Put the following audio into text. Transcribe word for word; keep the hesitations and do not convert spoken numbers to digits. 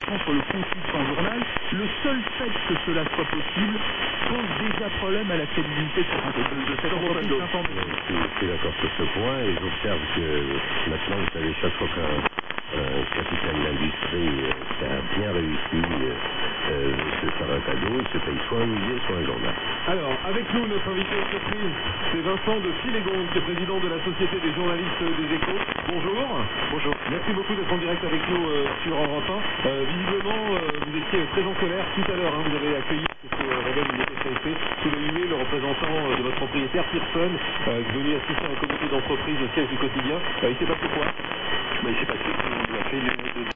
Entre le contenu de son journal, le seul fait que cela soit possible pose déjà problème à la crédibilité de cette entreprise. De cette entreprise je suis d'accord sur ce point et j'observe que maintenant, vous savez, chaque fois qu'un un capitaine d'industrie qui a bien réussi euh, se faire un cadeau, il se paye soit un musée, soit un journal. Alors, avec nous, notre invité de surprise, c'est Vincent de Filégonde, qui est président de la Société des journalistes des Échos. Bonjour. Bonjour. Merci beaucoup d'être en direct avec nous euh, sur Europe un. Euh, visiblement, euh, vous étiez très en colère tout à l'heure. Hein, vous avez accueilli, ce que révèle une S A F P, sous le huée le représentant euh, de votre propriétaire, Pearson, euh, venu assister à un comité d'entreprise au siège du quotidien. Euh, il s'est passé quoi? Bah, il s'est passé qu'il a fait une